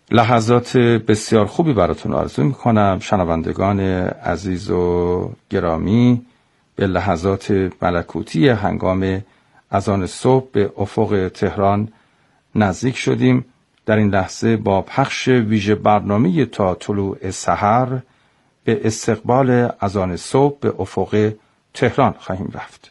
لحظات بسیار خوبی براتون آرزو میکنم شنوندگان عزیز و گرامی. به لحظات ملکوتی هنگام اذان صبح به افق تهران نزدیک شدیم. در این لحظه با پخش ویژه برنامه تا طلوع سحر به استقبال اذان صبح به افق تهران خواهیم رفت.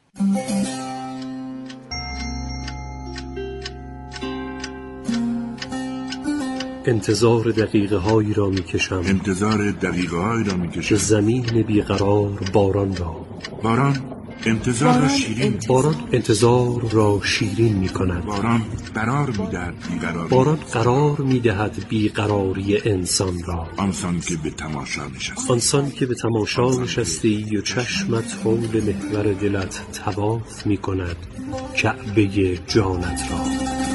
انتظار دقیقه هایی را می کشم، به زمین بیقرار باران را. باران انتظار را شیرین، باران انتظار را شیرین می کند. باران قرار می دهد بیقراری، باران قرار می دهد بیقراری انسان را. آنسان که به تماشا نشستی، آنسان که به تماشا نشستی و چشمت حول محور دلت طواف می کند کعبه جانت را.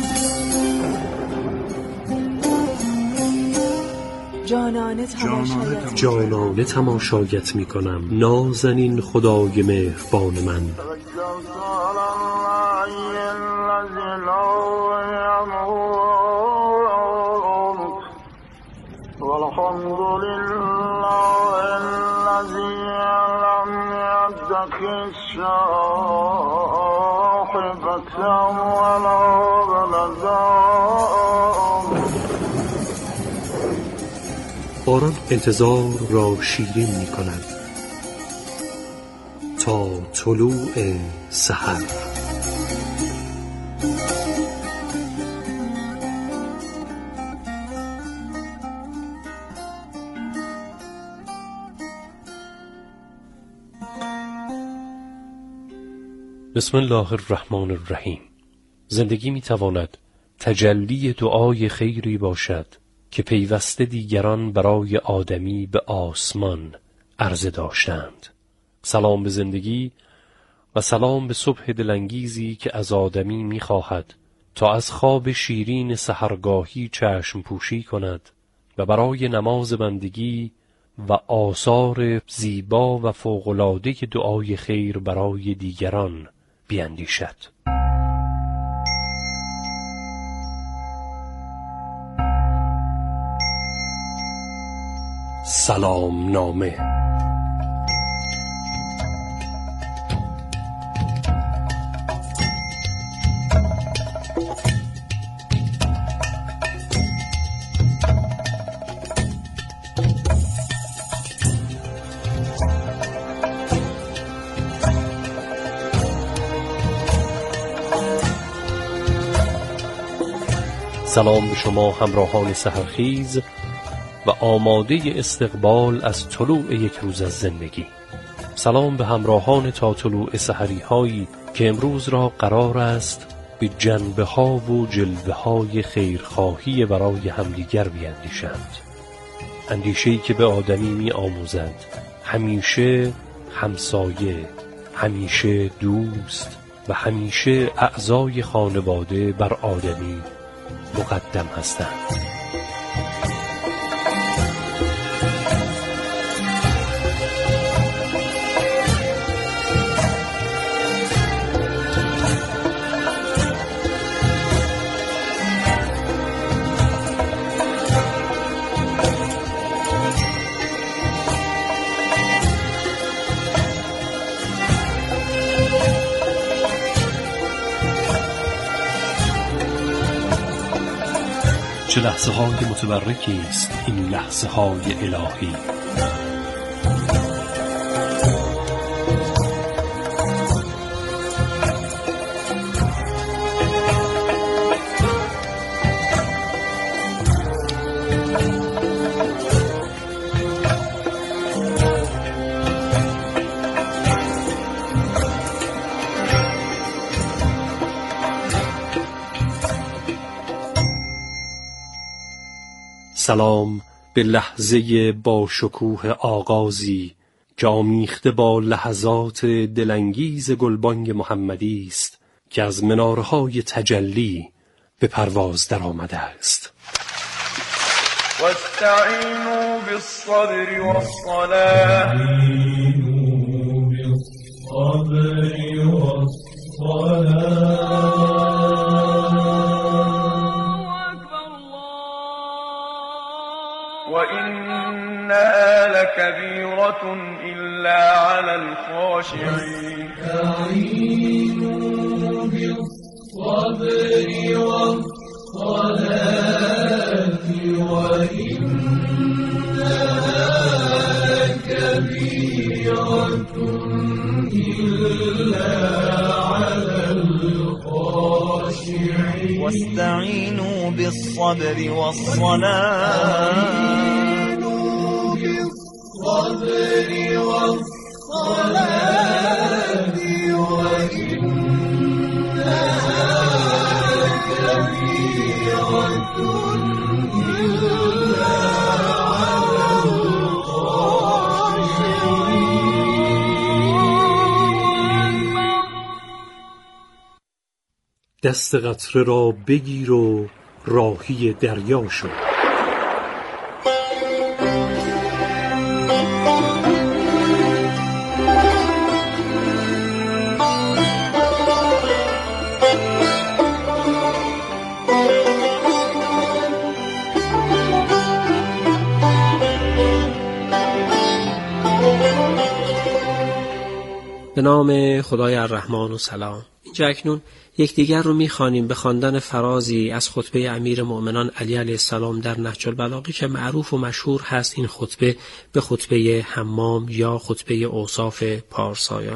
جانانه تماشایت می کنم نازنین خدای مهربان من. باران انتظار را شیرین می کند تا طلوع سحر. بسم الله الرحمن الرحیم. زندگی می تواند تجلی دعای خیری باشد که پیوسته دیگران برای آدمی به آسمان عرضه داشتند. سلام به زندگی و سلام به صبح دلانگیزی که از آدمی می‌خواهد تا از خواب شیرین سحرگاهی چشم پوشی کند و برای نماز بندگی و آثار زیبا و فوق‌العاده دعای خیر برای دیگران بیندیشد. سلام نامه. سلام به شما همراهان سحرخیز و آماده استقبال از طلوع یک روز از زندگی. سلام به همراهان تا طلوع سحری هایی که امروز را قرار است به جنبه ها و جلوه های خیرخواهی برای همدیگر بیندیشند. اندیشه‌ای که به آدمی می آموزد همیشه همسایه، همیشه دوست و همیشه اعضای خانواده بر آدمی مقدم هستند. چه لحظه های متبرکی است این لحظه های الهی. سلام به لحظه با شکوه آغازی که آمیخته با لحظات دلانگیز گلبانگ محمدی است که از منارهای تجلی به پرواز در آمده است. واستعینوا بالصبر والصلاة كبيرة إلا على الخاشعين استعينوا بالصبر والصلاة وإنها كبيرة إلا على الخاشعين واستعينوا بالصبر والصلاة دست قطره را بگیر و راهی دریا شو. به نام خدای الرحمن و سلام. اینجا اکنون یکدیگر رو می‌خوانیم به خواندن فرازی از خطبه امیر مؤمنان علی علیه السلام در نهج البلاغه که معروف و مشهور هست این خطبه به خطبه حمام یا خطبه اوصاف پارسایان.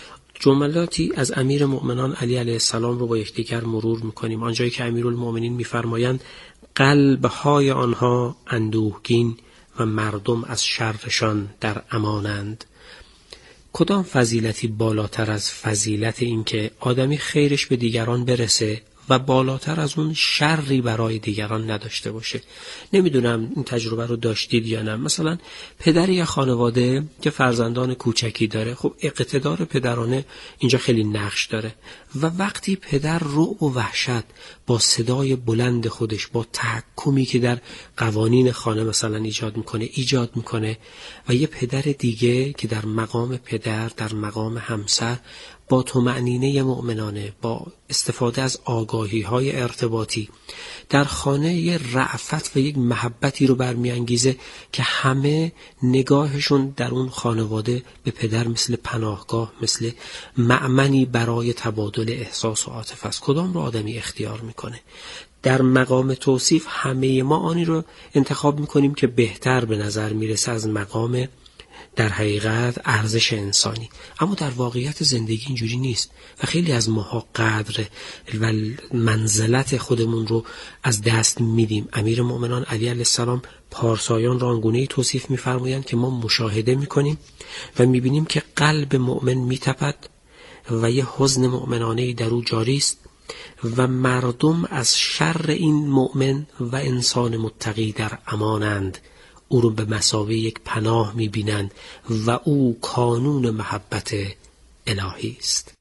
جملاتی از امیر مؤمنان علی علیه السلام رو با یکدیگر مرور می‌کنیم. آنجایی که امیرالمؤمنین می‌فرمایند قلب‌های آنها اندوهگین و مردم از شرشان در امانند. کدام فضیلتی بالاتر از فضیلت این که آدمی خیرش به دیگران برسه و بالاتر از اون شری برای دیگران نداشته باشه؟ نمیدونم این تجربه رو داشتید یا نه. مثلا پدر یا خانواده که فرزندان کوچکی داره، خب اقتدار پدرانه اینجا خیلی نقش داره و وقتی پدر رعب و وحشت با صدای بلند خودش، با تحکمی که در قوانین خانه مثلا ایجاد میکنه و یه پدر دیگه که در مقام پدر، در مقام همسر با طمأنینه مؤمنانه، با استفاده از آگاهی‌های ارتباطی در خانه یه رأفت و یک محبتی رو برمی‌انگیزه که همه نگاهشون در اون خانواده به پدر مثل پناهگاه، مثل مأمنی برای تبادل احساس و عاطفه است. کدام رو آدمی اختیار میکنه؟ در مقام توصیف همه ما آنی رو انتخاب میکنیم که بهتر به نظر میرسه از مقام در حقیقت ارزش انسانی، اما در واقعیت زندگی اینجوری نیست و خیلی از ماها قدر و منزلت خودمون رو از دست میدیم. امیر مؤمنان علی علیه السلام پارسایان را آنگونه‌ای توصیف می‌فرمایند که ما مشاهده می‌کنیم و می‌بینیم که قلب مؤمن می‌تپد و یه حزن مؤمنانه‌ای در او جاری است و مردم از شر این مؤمن و انسان متقی در امانند. او رو به مثابه یک پناه می‌بینند و او کانون محبت الهی است.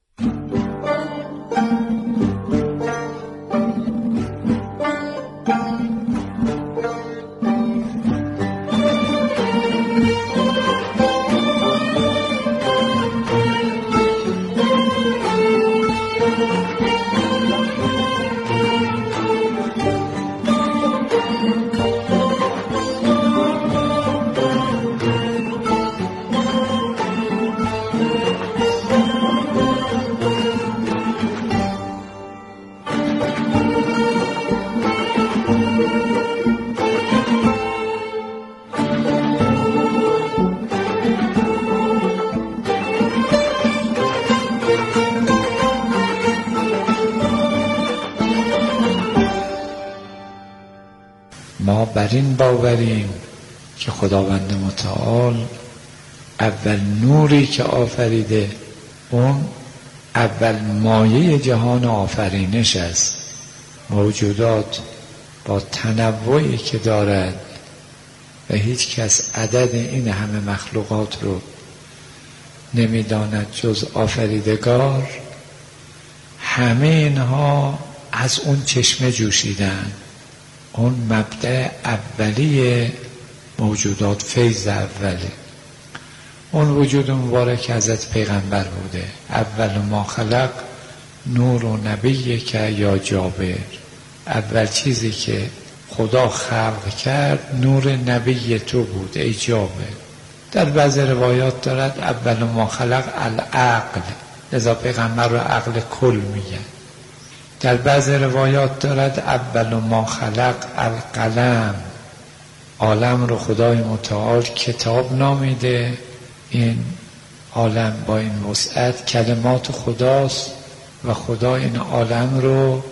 ما بر این باوریم که خداوند متعال اول نوری که آفریده اون اول مایه جهان آفرینش است. موجودات با تنوعی که دارد و هیچ کس عدد این همه مخلوقات رو نمیداند جز آفریدگار، همه اینها از اون چشمه جوشیدن. اون مبدأ اولی موجودات، فیض اوله. اون وجود مبارک حضرت پیغمبر بوده. اول ما خلق نور و نبی که یا جابر، اول چیزی که خدا خلق کرد نور نبی تو بود ای جابر. در بعضی روایات دارد اول ما خلق العقل، لذا پیغمبر رو عقل کل میگن. در بعضی روایات دارد اول ما خلق القلم، عالم رو خدای متعال کتاب نامیده. این عالم با این وسعت کلمات خداست و خدا این عالم رو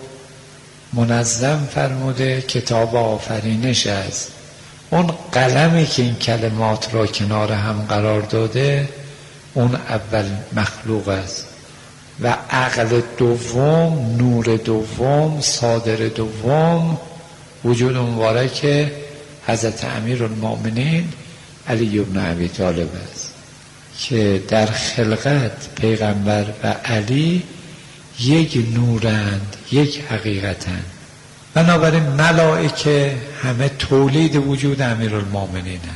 منظم فرموده، کتاب آفرینش است. اون قلمی که این کلمات را کنار هم قرار داده اون اول مخلوق است و عقل دوم، نور دوم، صادر دوم وجود مبارک حضرت امیرالمؤمنین علی بن ابی طالب است که در خلقت پیغمبر و علی یک نورند، یک حقیقتند. بنابراین ملائکه همه تولید وجود امیرالمؤمنینند.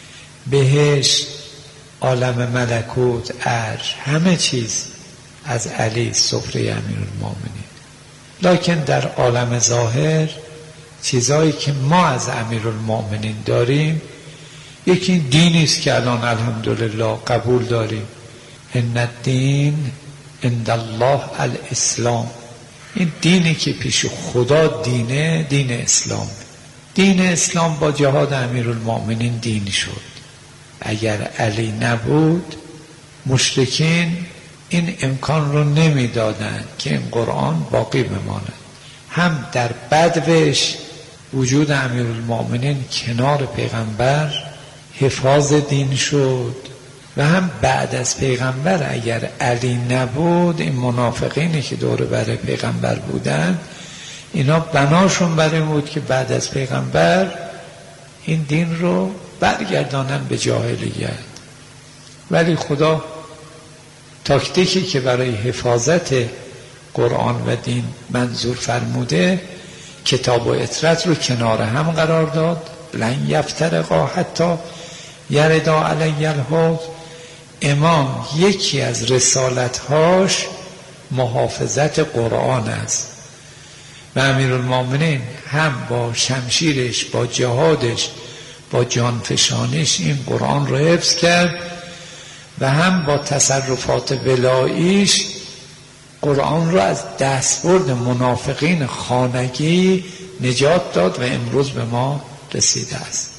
بهشت، عالم ملکوت، عرش، همه چیز از علی سفره امیرالمؤمنین. لکن در عالم ظاهر چیزایی که ما از امیرالمؤمنین داریم، یکی دینی است که الان الحمدلله قبول داریم. ان الدین عند الله الاسلام. این دینی که پیش خدا دینه، دین اسلام. دین اسلام با جهاد امیرالمؤمنین دین شد. اگر علی نبود مشرکین این امکان رو نمیدادند که این قرآن باقی بماند. هم در بدوش وجود امیرالمؤمنین کنار پیغمبر حفاظ دین شد و هم بعد از پیغمبر اگر علی نبود این منافقینی که دور بر پیغمبر بودن اینا بناشون بر این بود که بعد از پیغمبر این دین رو برگردانن به جاهلیت. ولی خدا تاکتیکی که برای حفاظت قرآن و دین منظور فرموده کتاب و اطرت رو کنار هم قرار داد. لن یفترقا حتی یردا علی الحوض. امام یکی از رسالتهاش محافظت قرآن است و امیرالمؤمنین هم با شمشیرش، با جهادش، با جانفشانش این قرآن رو حفظ کرد و هم با تصرفات ولاییش قرآن رو از دستبرد منافقین خانگی نجات داد و امروز به ما رسیده است.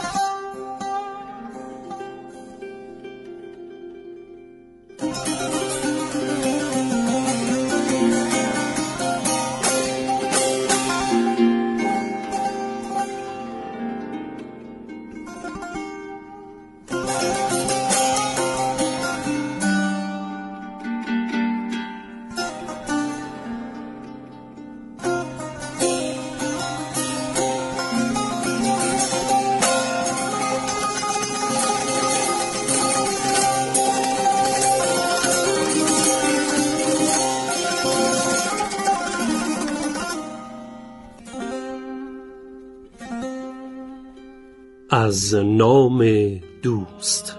از نام دوست.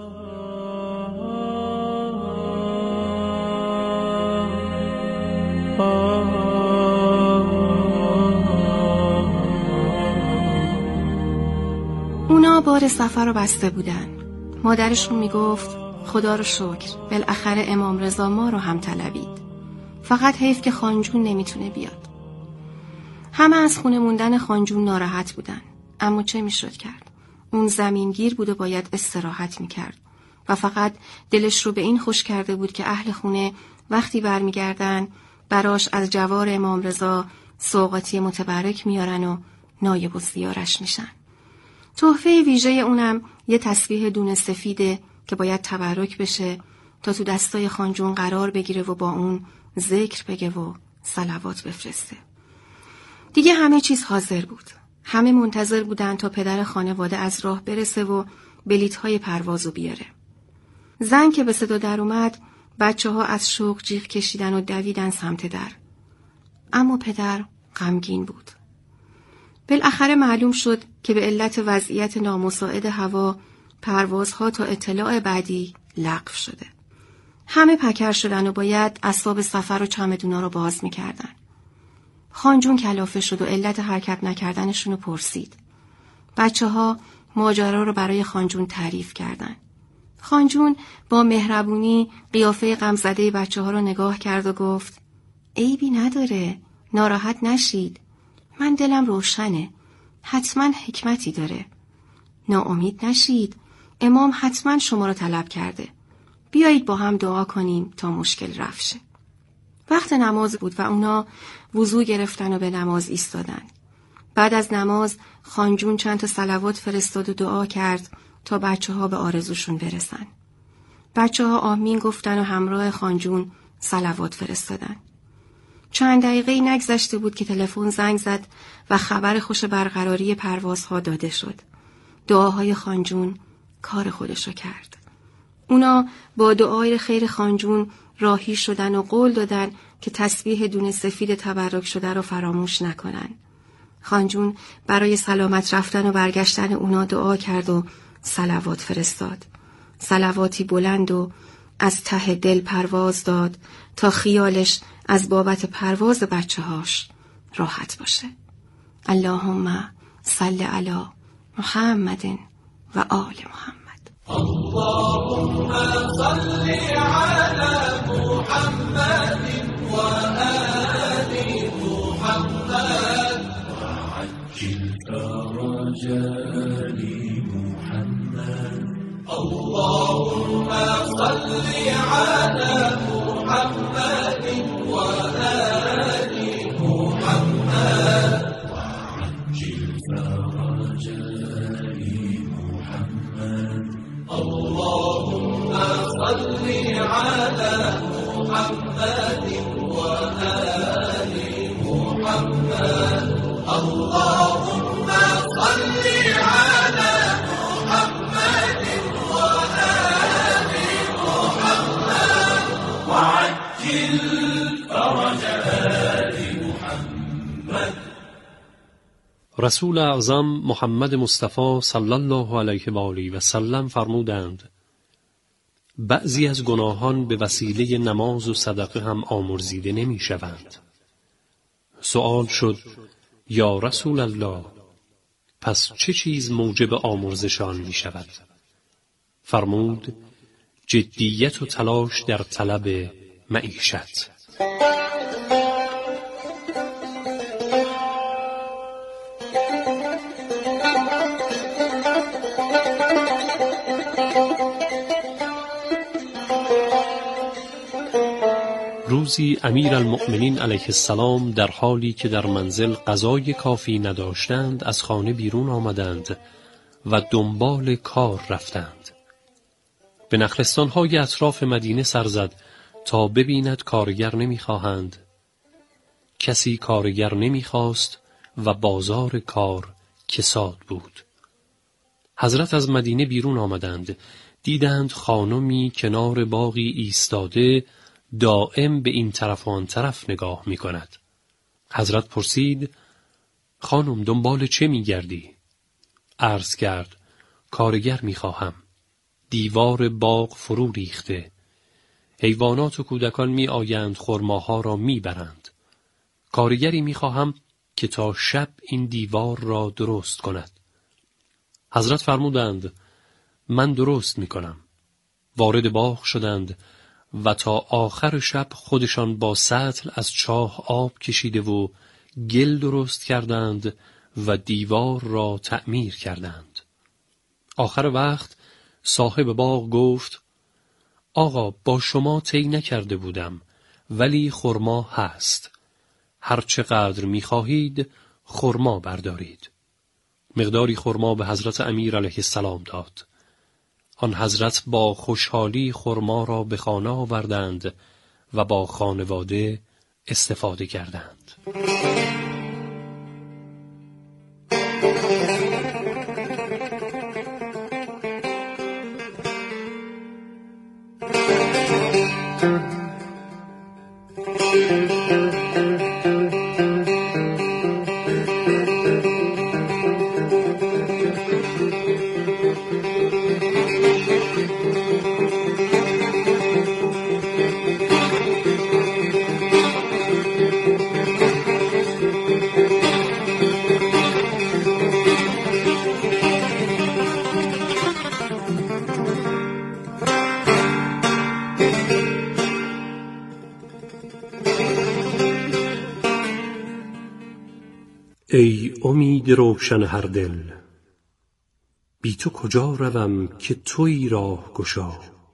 اونا بار سفر رو بسته بودن. مادرشون میگفت خدا رو شکر بالاخره امام رضا ما رو هم طلبید. فقط حیف که خانجون نمیتونه بیاد. همه از خونه موندن خانجون ناراحت بودن. اما چه میشد کرد؟ اون زمینگیر بود و باید استراحت میکرد و فقط دلش رو به این خوش کرده بود که اهل خونه وقتی برمیگردن براش از جوار امام رضا سوغاتی متبرک میارن و نایب الزیارش میشن. تحفه ویژه اونم یه تسبیح دون سفیده که باید تبرک بشه تا تو دستای خانجون قرار بگیره و با اون ذکر بگه و صلوات بفرسته. دیگه همه چیز حاضر بود. همه منتظر بودن تا پدر خانواده از راه برسه و بلیط‌های پروازو بیاره. زن که به صدا در اومد، بچه‌ها از شوق جیغ کشیدن و دویدن سمت در. اما پدر غمگین بود. بالاخره معلوم شد که به علت وضعیت نامساعد هوا پروازها تا اطلاع بعدی لغو شده. همه پکر شدن و باید اسباب سفر و چمدونا رو باز می‌کردن. خانجون کلافه شد و علت حرکت نکردنشون رو پرسید. بچه‌ها ماجرا رو برای خانجون تعریف کردن. خانجون با مهربونی قیافه غمزده بچه‌ها رو نگاه کرد و گفت عیبی نداره، ناراحت نشید. من دلم روشنه. حتما حکمتی داره. ناامید نشید. امام حتما شما رو طلب کرده. بیایید با هم دعا کنیم تا مشکل رفع شه. وقت نماز بود و اونا وضو گرفتن و به نماز ایستادن. بعد از نماز خانجون چند تا صلوات فرستاد و دعا کرد تا بچه‌ها به آرزوشون برسن. بچه‌ها آمین گفتن و همراه خانجون صلوات فرستادن. چند دقیقه‌ای نگذشته بود که تلفن زنگ زد و خبر خوش برقراری پروازها داده شد. دعاهای خانجون کار خودشو کرد. اونا با دعای خیر خانجون راهی شدن و قول دادن که تسبیح دون سفید تبرک شده رو فراموش نکنن. خانجون برای سلامت رفتن و برگشتن اونا دعا کرد و صلوات فرستاد. صلواتی بلند و از ته دل پرواز داد تا خیالش از بابت پرواز بچه‌هاش راحت باشه. اللهم صل علی محمد و آل محمد. اللهم صل على محمد و آل محمد وعجل فرج آل محمد. اللهم صل على محمد و آل محمد وعجل فرج آل محمد. اللهم صل على محمد و آل محمد. اللهم صل على محمد و آل محمد وعجل فرج آل محمد. رسول اعظم محمد مصطفی صلی الله علیه و آله و سلم فرمودند بعضی از گناهان به وسیله نماز و صدقه هم آمرزیده نمی شوند. سؤال شد یا رسول الله پس چه چیز موجب آمرزشان می شود؟ فرمود جدیت و تلاش در طلب معیشت. روزی امیر المؤمنین علیه السلام در حالی که در منزل غذای کافی نداشتند از خانه بیرون آمدند و دنبال کار رفتند. به نخلستان‌های اطراف مدینه سر زد تا ببیند کارگر نمی‌خواهند. کسی کارگر نمی‌خواست و بازار کار کساد بود. حضرت از مدینه بیرون آمدند، دیدند خانمی کنار باغی ایستاده دائم به این طرف و آن طرف نگاه می کند. حضرت پرسید خانم دنبال چه می گردی؟ عرض کرد کارگر می خواهم. دیوار باغ فرو ریخته. حیوانات و کودکان می آیند خرماها را می برند. کارگری می خواهم که تا شب این دیوار را درست کند. حضرت فرمودند من درست می کنم. وارد باغ شدند و تا آخر شب خودشان با سطل از چاه آب کشیده و گل درست کردند و دیوار را تعمیر کردند. آخر وقت صاحب باغ گفت آقا با شما طی نکرده بودم ولی خرما هست. هر چقدر می خواهید خرما بردارید. مقداری خرما به حضرت امیر علیه السلام داد. آن حضرت با خوشحالی خرما را به خانه آوردند و با خانواده استفاده کردند. ای امید روشن هر دل، بی تو کجا روم که تویی راه گشا.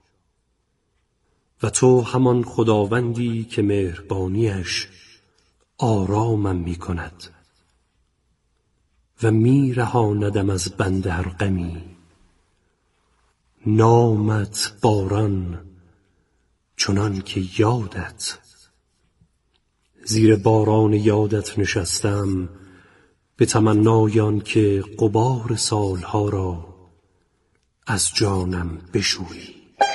و تو همان خداوندی که مهربانیش آرامم می کند و می رهاندم از بند هر غمی. نامت باران چنان که یادت، زیر باران یادت نشستم به تمنایان که غبار سالها را از جانم بشویی.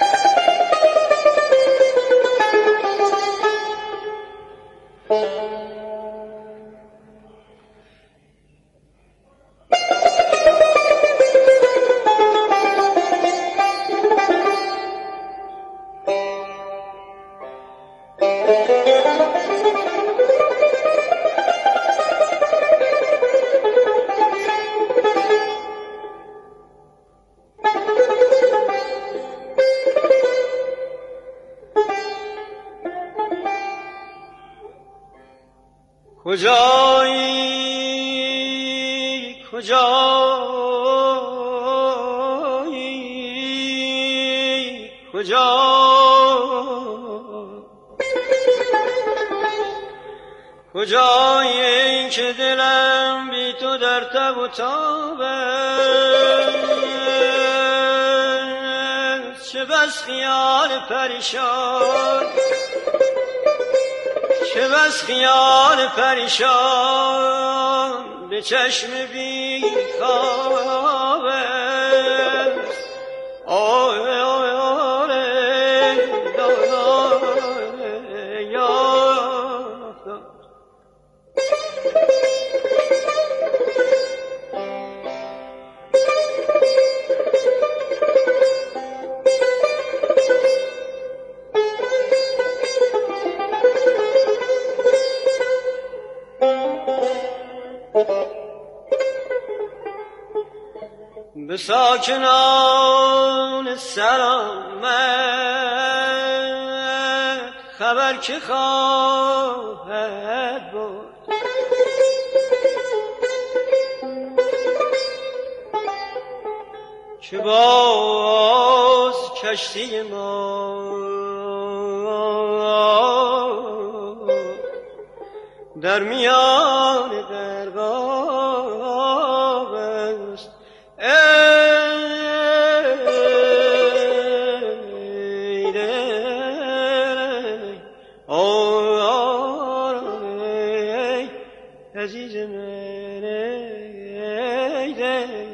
کجایی کجایی کجا کجایی که دلم بی تو در تب و تاب است. چه بس خیال پریشان، چه بس خیال پریشان به چشم بی خواب است. آه آه آه به ساکنان سلامت خبر که خواهد بود. که باز کشتی ما در میان درگاه است. ای دل آرام ای عزیز من، ای دل.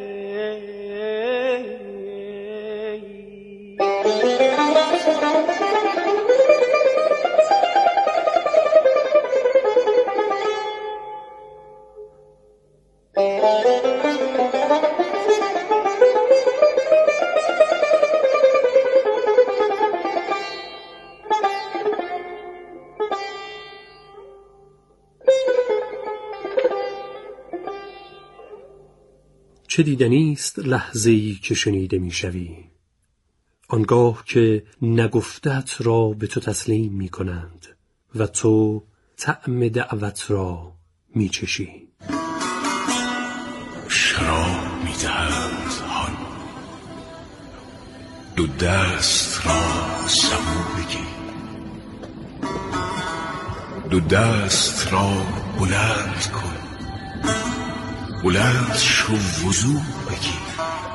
چه دیدنیست لحظه‌ای که شنیده می‌شوی، آنگاه که نگفتت را به تو تسلیم می‌کنند و تو طعم دعوت را می‌چشی. شراب می‌دهند هان، دو دست را سبو بگیر، دو دست را بلند کن، بلند شو وضو بگیر.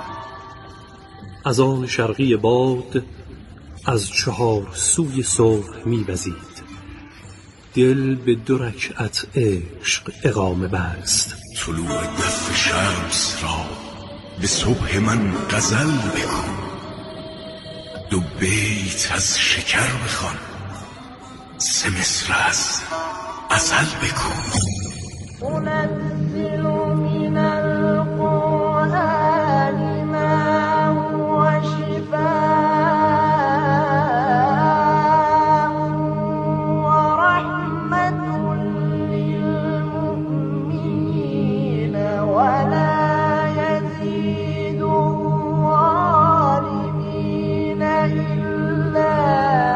از آن شرقی باد از چهار سوی صبح می‌وزید، دل به 2 رکعت عشق اقامه بست. طلوع دف شمس را به صبح من غزل بکن، 2 بیت از شکر بخوان، 3 مصر از ازل بکن. أنزل من القرآن ما هو شفاء ورحمة للمؤمنين ولا يزيد الظالمين إلا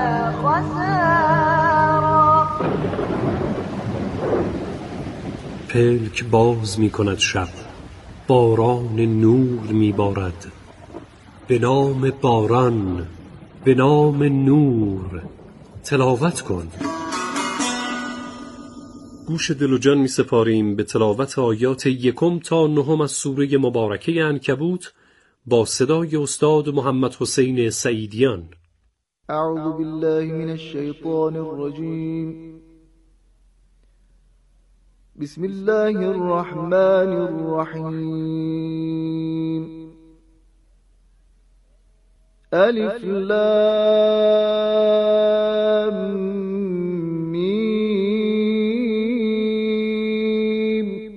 خسارا. پلک باز می کند شب، باران نور می بارد. به نام باران، به نام نور تلاوت کن. گوش دل و جان می سپاریم به تلاوت آیات 1 تا 9 از سوره مبارکه عنکبوت با صدای استاد محمد حسین سعیدیان. اعوذ بالله من الشیطان الرجیم. بسم الله الرحمن الرحیم. الف لام میم.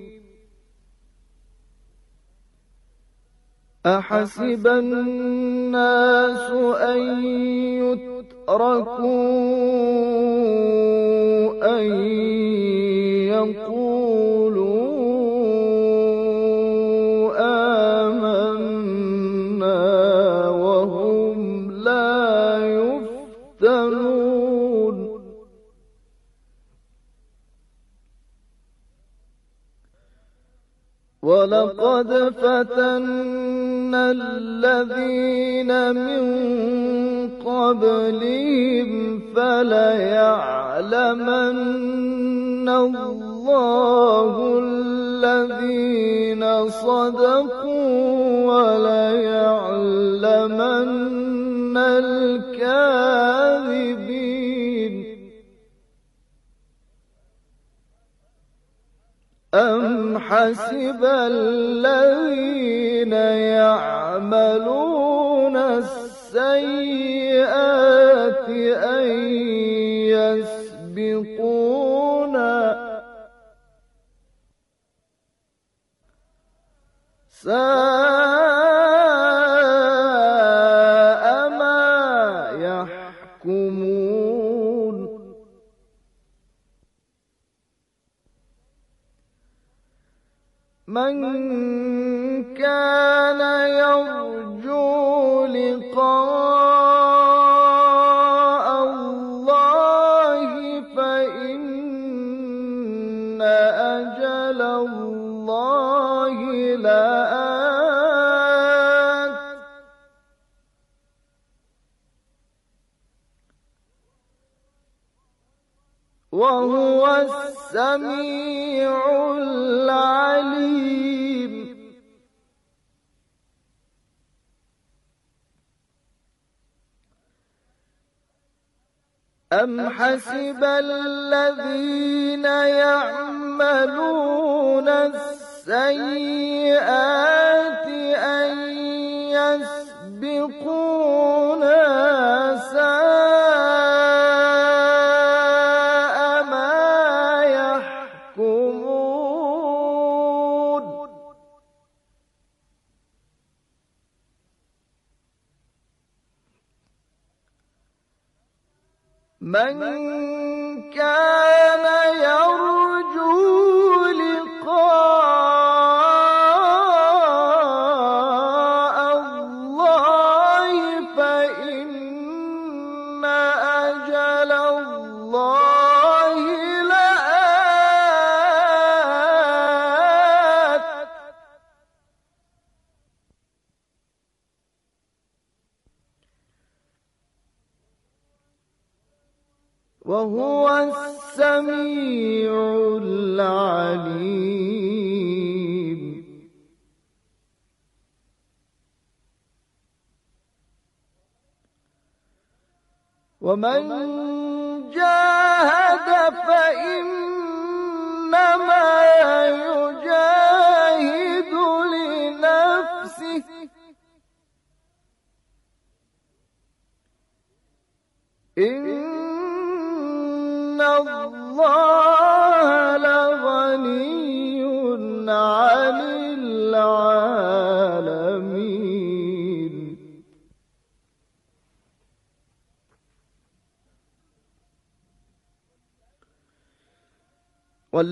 احسب الناس ان يتركوا ان يقولوا آمنا وهم لا يفتنون. ولقد فتنا الذين من قبلهم فليعلمن الله الذين صدقوا وليعلمن الكاذبين. أم حسب الذين يعملون السيئات أن يسبقونا ساء ما يحكمون. من كان يرجو لقاء الله فإن أجل الله لآت. وهو السميع العليم. أم حسب الذين يعملون السيئات أن يسبقونا ساء ما يحكمون. من كان يرجو لقاء الله فإن أجل الله لآت. وهو السميع العليم. ومن جاهد فإن